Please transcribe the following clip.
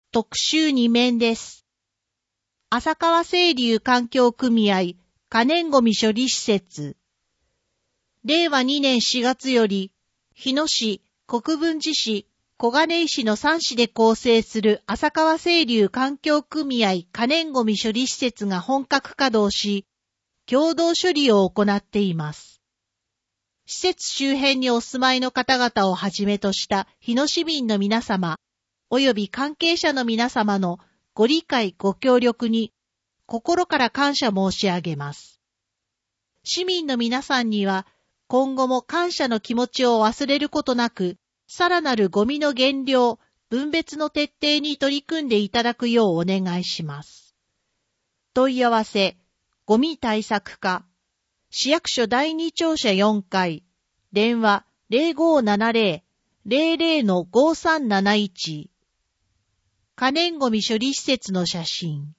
特集2面です。浅川清流環境組合可燃ごみ処理施設。令和2年4月より、日野市、国分寺市、小金井市の3市で構成する浅川清流環境組合可燃ごみ処理施設が本格稼働し、共同処理を行っています。施設周辺にお住まいの方々をはじめとした日野市民の皆様、及び関係者の皆様のご理解ご協力に心から感謝申し上げます。市民の皆さんには今後も感謝の気持ちを忘れることなく、さらなるゴミの減量、分別の徹底に取り組んでいただくようお願いします。問い合わせ、ゴミ対策課、市役所第2庁舎4階、電話 0570-00-5371、可燃ごみ処理施設の写真。